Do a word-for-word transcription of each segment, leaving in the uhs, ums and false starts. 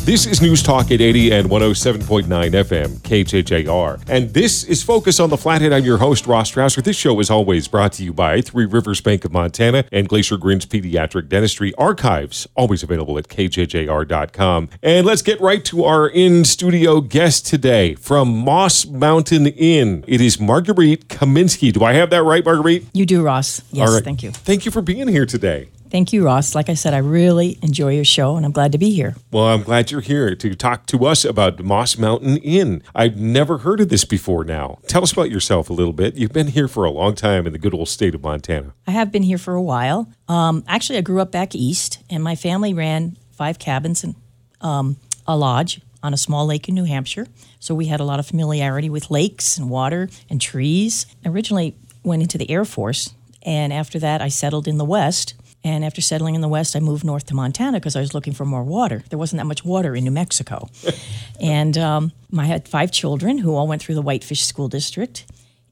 This is News Talk eight eighty and one oh seven point nine F M, K J J R. And this is Focus on the Flathead. I'm your host, Ross Strasser. This show is always brought to you by Three Rivers Bank of Montana and Glacier Grins Pediatric Dentistry. Archives, always available at K J J R dot com. And let's get right to our in-studio guest today from Moss Mountain Inn. It is Marguerite Kaminsky. Do I have that right, Marguerite? You do, Ross. Yes, All right. Thank you. Thank you for being here today. Thank you, Ross. Like I said, I really enjoy your show, and I'm glad to be here. Well, I'm glad you're here to talk to us about Moss Mountain Inn. I've never heard of this before now. Tell us about yourself a little bit. You've been here for a long time in the good old state of Montana. I have been here for a while. Um, actually, I grew up back east, and my family ran five cabins and um, a lodge on a small lake in New Hampshire. So we had a lot of familiarity with lakes and water and trees. I originally went into the Air Force, and after that, I settled in the West. And after settling in the West, I moved north to Montana because I was looking for more water. There wasn't that much water in New Mexico. and um, I had five children who all went through the Whitefish School District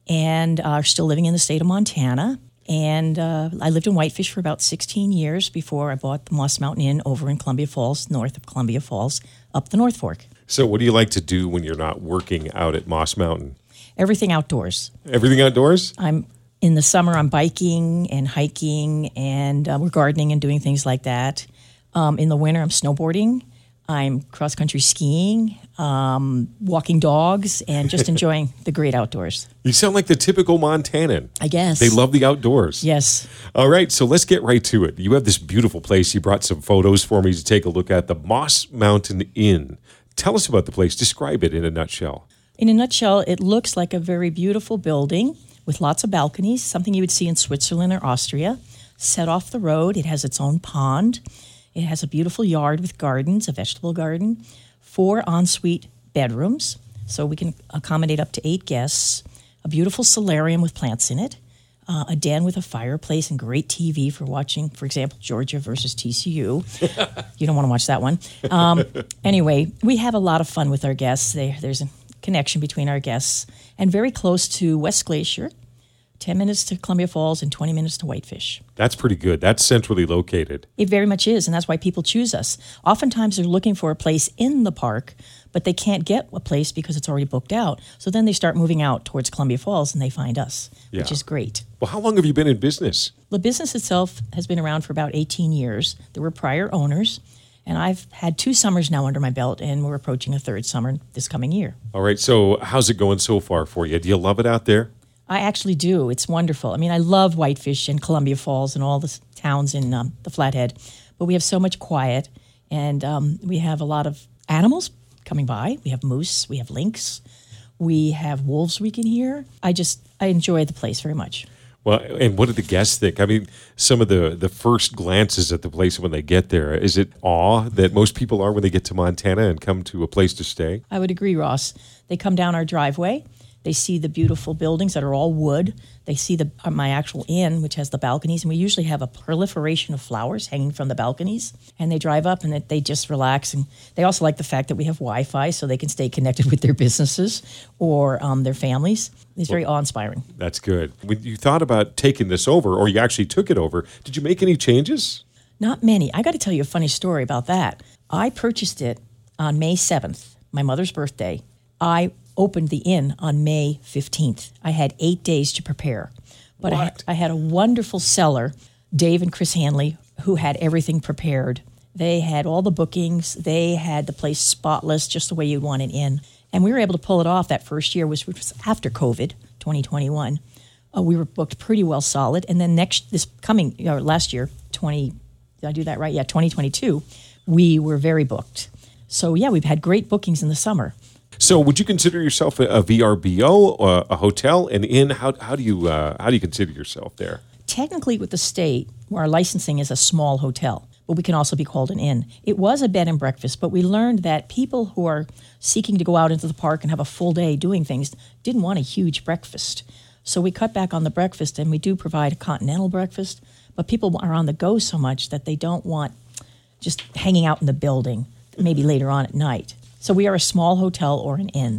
and are still living in the state of Montana. And uh, I lived in Whitefish for about sixteen years before I bought the Moss Mountain Inn over in Columbia Falls, north of Columbia Falls, up the North Fork. So what do you like to do when you're not working out at Moss Mountain? Everything outdoors. Everything outdoors? I'm In the summer, I'm biking and hiking, and uh, we're gardening and doing things like that. Um, in the winter, I'm snowboarding. I'm cross-country skiing, um, walking dogs, and just enjoying the great outdoors. You sound like the typical Montanan. I guess. They love the outdoors. Yes. All right, so let's get right to it. You have this beautiful place. You brought some photos for me to take a look at, the Moss Mountain Inn. Tell us about the place. Describe it in a nutshell. In a nutshell, it looks like a very beautiful building with lots of balconies, something you would see in Switzerland or Austria. Set off the road, it has its own pond. It has a beautiful yard with gardens, a vegetable garden, four ensuite bedrooms, so we can accommodate up to eight guests, a beautiful solarium with plants in it, uh, a den with a fireplace and great T V for watching, for example, Georgia versus T C U. You don't want to watch that one. Um, anyway, we have a lot of fun with our guests. They, there's a connection between our guests, and very close to West Glacier, ten minutes to Columbia Falls and twenty minutes to Whitefish. That's pretty good. That's centrally located. It very much is, and that's why people choose us. Oftentimes they're looking for a place in the park, but they can't get a place because it's already booked out. So then they start moving out towards Columbia Falls, and they find us, Yeah. which is great. Well, how long have you been in business? The business itself has been around for about eighteen years. There were prior owners, and I've had two summers now under my belt, and we're approaching a third summer this coming year. All right, so how's it going so far for you? Do you love it out there? I actually do. It's wonderful. I mean, I love Whitefish and Columbia Falls and all the s- towns in um, the Flathead, but we have so much quiet, and um, we have a lot of animals coming by. We have moose, we have lynx, we have wolves we can hear. I just, I enjoy the place very much. Well, and what do the guests think? I mean, some of the, the first glances at the place when they get there, is it awe that most people are when they get to Montana and come to a place to stay? I would agree, Ross. They come down our driveway. They see the beautiful buildings that are all wood. They see the uh, my actual inn, which has the balconies, and we usually have a proliferation of flowers hanging from the balconies. And they drive up, and they, they just relax. And they also like the fact that we have Wi-Fi, so they can stay connected with their businesses or um, their families. It's very awe-inspiring. That's good. When you thought about taking this over, or you actually took it over, did you make any changes? Not many. I got to tell you a funny story about that. I purchased it on May seventh, my mother's birthday. I opened the inn on May fifteenth. I had eight days to prepare. But I had, I had a wonderful seller, Dave and Chris Hanley, who had everything prepared. They had all the bookings. They had the place spotless, just the way you'd want an inn. And we were able to pull it off that first year, which was after COVID, twenty twenty-one. Uh, we were booked pretty well solid. And then next, this coming, or last year, twenty, did I do that right? Yeah, twenty twenty-two, we were very booked. So yeah, we've had great bookings in the summer. So, would you consider yourself a, a V R B O, or a hotel, an inn? How how do you uh, how do you consider yourself there? Technically, with the state, our licensing is a small hotel, but we can also be called an inn. It was a bed and breakfast, but we learned that people who are seeking to go out into the park and have a full day doing things didn't want a huge breakfast. So we cut back on the breakfast, and we do provide a continental breakfast, but people are on the go so much that they don't want just hanging out in the building, maybe later on at night. So we are a small hotel or an inn.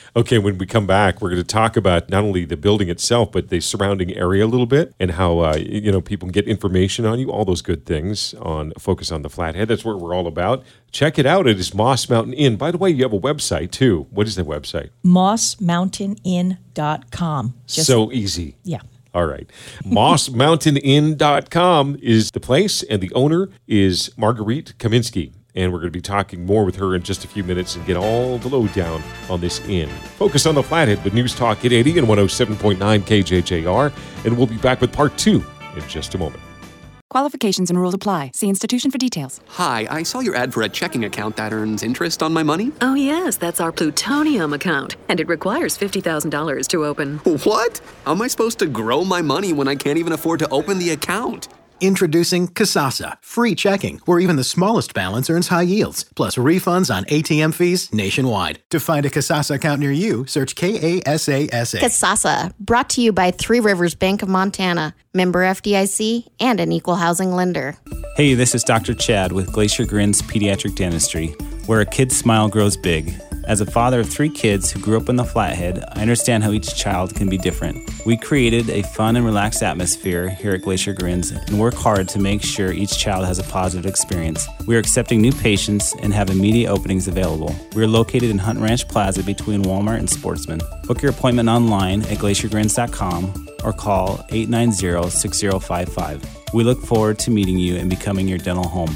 Okay, when we come back, we're going to talk about not only the building itself, but the surrounding area a little bit and how, uh, you know, people can get information on you, all those good things on Focus on the Flathead. That's what we're all about. Check it out. It is Moss Mountain Inn. By the way, you have a website, too. What is the website? moss mountain inn dot com. Just, so easy. Yeah. All right. moss mountain inn dot com is the place, and the owner is Marguerite Kaminsky. And we're going to be talking more with her in just a few minutes and get all the lowdown on this inn. Focus on the Flathead with News Talk eight eighty and one oh seven point nine K J J R. And we'll be back with part two in just a moment. Qualifications and rules apply. See institution for details. Hi, I saw your ad for a checking account that earns interest on my money. Oh, yes, that's our Plutonium account. And it requires fifty thousand dollars to open. What? How am I supposed to grow my money when I can't even afford to open the account? Introducing Kasasa, free checking, where even the smallest balance earns high yields, plus refunds on A T M fees nationwide. To find a Kasasa account near you, search K A S A S A. Kasasa, brought to you by Three Rivers Bank of Montana, member F D I C, and an equal housing lender. Hey, this is Doctor Chad with Glacier Grins Pediatric Dentistry, where a kid's smile grows big. As a father of three kids who grew up in the Flathead, I understand how each child can be different. We created a fun and relaxed atmosphere here at Glacier Grins and work hard to make sure each child has a positive experience. We are accepting new patients and have immediate openings available. We are located in Hunt Ranch Plaza between Walmart and Sportsman. Book your appointment online at glacier grins dot com or call eight nine zero, six zero five five. We look forward to meeting you and becoming your dental home.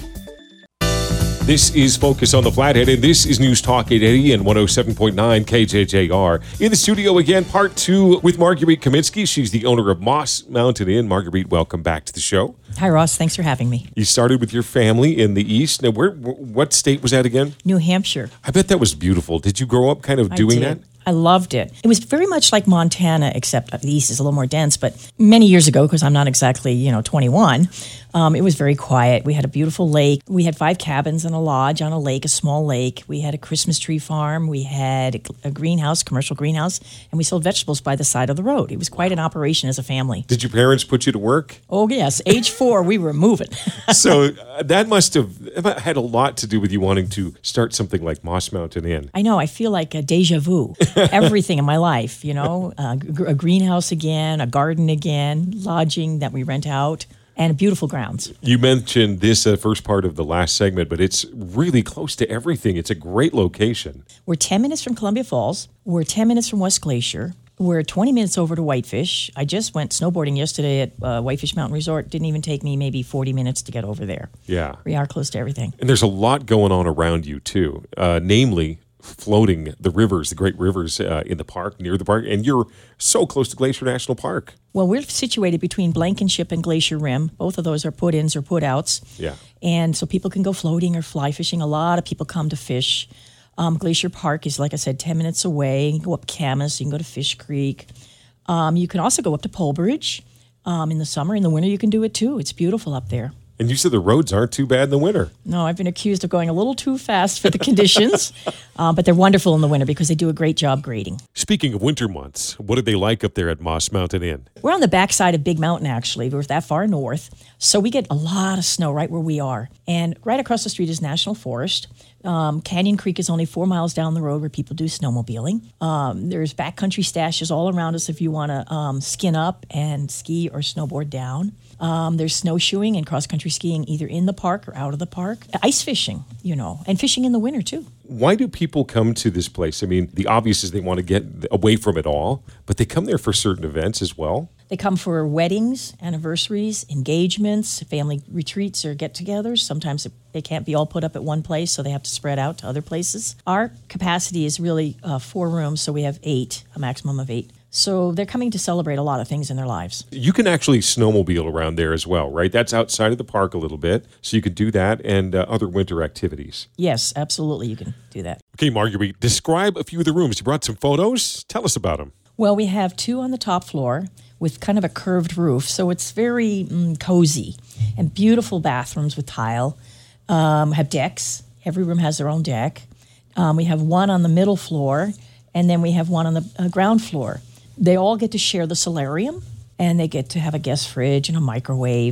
This is Focus on the Flathead, and this is News Talk eight eighty and one oh seven point nine K J J R. In the studio again, part two with Marguerite Kaminsky. She's the owner of Moss Mountain Inn. Marguerite, welcome back to the show. Hi, Ross. Thanks for having me. You started with your family in the East. Now, where? What state was that again? New Hampshire. I bet that was beautiful. Did you grow up kind of doing I did. that? I loved it. It was very much like Montana, except the East is a little more dense. But many years ago, because I'm not exactly, you know, twenty-one, um, it was very quiet. We had a beautiful lake. We had five cabins and a lodge on a lake, a small lake. We had a Christmas tree farm. We had a, a greenhouse, commercial greenhouse, and we sold vegetables by the side of the road. It was quite an operation as a family. Did your parents put you to work? Oh, yes. Age four, we were moving. So uh, that must have had a lot to do with you wanting to start something like Moss Mountain Inn. I know. I feel like a deja vu. Everything in my life, you know, uh, a greenhouse again, a garden again, lodging that we rent out, and beautiful grounds. You mentioned this uh, first part of the last segment, but it's really close to everything. It's a great location. We're ten minutes from Columbia Falls. We're ten minutes from West Glacier. We're twenty minutes over to Whitefish. I just went snowboarding yesterday at uh, Whitefish Mountain Resort. Didn't even take me maybe forty minutes to get over there. Yeah. We are close to everything. And there's a lot going on around you, too, uh, namely floating the rivers, the great rivers uh, in the park, near the park, and you're so close to Glacier National Park. Well, we're situated between Blankenship and Glacier Rim. Both of those are put-ins or put-outs. Yeah. And so people can go floating or fly fishing. A lot of people come to fish. Um, Glacier Park is, like I said, ten minutes away. You can go up Camas, you can go to Fish Creek. Um, you can also go up to Polbridge um, in the summer. In the winter, you can do it too. It's beautiful up there. And you said the roads aren't too bad in the winter. No, I've been accused of going a little too fast for the conditions, uh, but they're wonderful in the winter because they do a great job grading. Speaking of winter months, what are they like up there at Moss Mountain Inn? We're on the backside of Big Mountain, actually. We're that far north, so we get a lot of snow right where we are. And right across the street is National Forest. Um, Canyon Creek is only four miles down the road where people do snowmobiling. Um, there's backcountry stashes all around us if you want to um, skin up and ski or snowboard down. Um, there's snowshoeing and cross-country skiing either in the park or out of the park. Ice fishing, you know, and fishing in the winter, too. Why do people come to this place? I mean, the obvious is they want to get away from it all, but they come there for certain events as well. They come for weddings, anniversaries, engagements, family retreats or get-togethers. Sometimes they can't be all put up at one place, so they have to spread out to other places. Our capacity is really uh, four rooms, so we have eight, a maximum of eight. So they're coming to celebrate a lot of things in their lives. You can actually snowmobile around there as well, right? That's outside of the park a little bit, so you can do that and uh, other winter activities. Yes, absolutely, you can do that. Okay, Marguerite, describe a few of the rooms. You brought some photos. Tell us about them. Well, we have two on the top floor with kind of a curved roof, so it's very mm, cozy and beautiful bathrooms with tile. Um, have decks. Every room has their own deck. Um, we have one on the middle floor, and then we have one on the uh, ground floor. They all get to share the solarium, and they get to have a guest fridge and a microwave.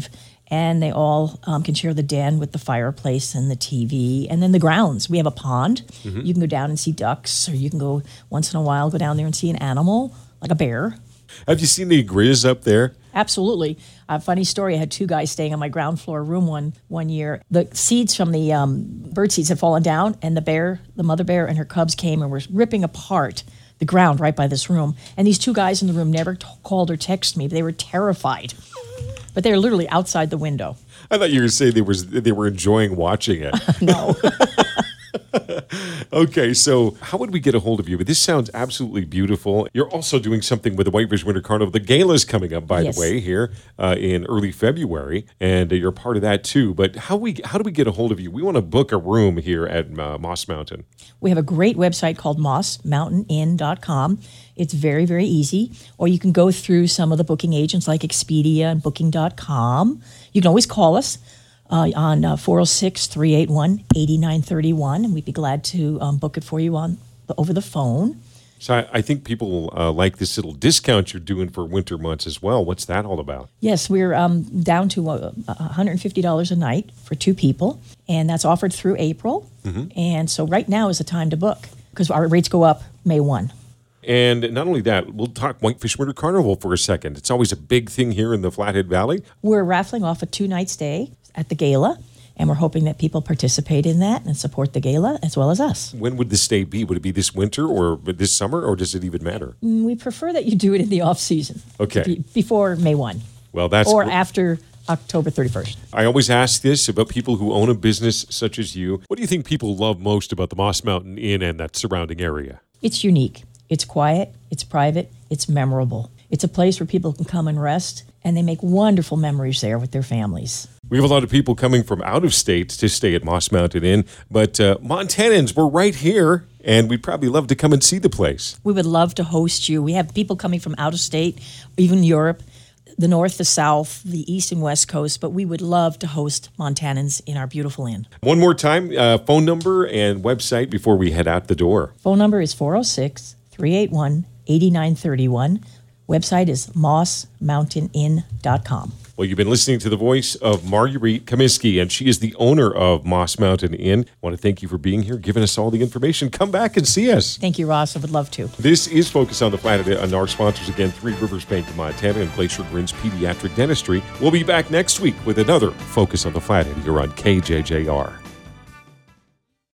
And they all um, can share the den with the fireplace and the T V. And then the grounds. We have a pond. Mm-hmm. You can go down and see ducks, or you can go once in a while, go down there and see an animal, like a bear. Have you seen the grizz up there? Absolutely. A funny story. I had two guys staying on my ground floor room one one year. The seeds from the um, bird seeds had fallen down, and the bear, the mother bear and her cubs came and were ripping apart the ground right by this room. And these two guys in the room never t- called or texted me. They were terrified. But they were literally outside the window. I thought you were going to say they, was, they were enjoying watching it. No. Okay, so how would we get a hold of you? But this sounds absolutely beautiful. You're also doing something with the Whitefish Winter Carnival. The gala's coming up, by yes. the way, here uh, in early February, and uh, you're part of that too. But how we how do we get a hold of you? We want to book a room here at uh, Moss Mountain. We have a great website called moss mountain inn dot com. It's very, very easy. Or you can go through some of the booking agents like Expedia and booking dot com. You can always call us. Uh, on uh, four oh six, three eight one, eight nine three one, and we'd be glad to um, book it for you on the, over the phone. So I, I think people uh, like this little discount you're doing for winter months as well. What's that all about? Yes, we're um, down to uh, one hundred fifty dollars a night for two people, and that's offered through April. Mm-hmm. And so right now is the time to book because our rates go up May first. And not only that, we'll talk Whitefish Winter Carnival for a second. It's always a big thing here in the Flathead Valley. We're raffling off a two-night stay at the gala, and we're hoping that people participate in that and support the gala as well as us. When would the stay be? Would it be this winter or this summer, or does it even matter? We prefer that you do it in the off-season. Okay. Be- before May first. Well, that's Or gr- after October thirty-first. I always ask this about people who own a business such as you. What do you think people love most about the Moss Mountain Inn and that surrounding area? It's unique. It's quiet. It's private. It's memorable. It's a place where people can come and rest, and they make wonderful memories there with their families. We have a lot of people coming from out of state to stay at Moss Mountain Inn, but uh, Montanans, we're right here, and we'd probably love to come and see the place. We would love to host you. We have people coming from out of state, even Europe, the north, the south, the east and west coast, but we would love to host Montanans in our beautiful inn. One more time, uh, phone number and website before we head out the door. Phone number is four oh six, three eight one, eight nine three one. Website is moss mountain inn dot com. Well, you've been listening to the voice of Marguerite Comiskey, and she is the owner of Moss Mountain Inn. I want to thank you for being here, giving us all the information. Come back and see us. Thank you, Ross. I would love to. This is Focus on the Flathead, and our sponsors again, Three Rivers Bank of Montana and Glacier Grins Pediatric Dentistry. We'll be back next week with another Focus on the Flathead here on K J J R.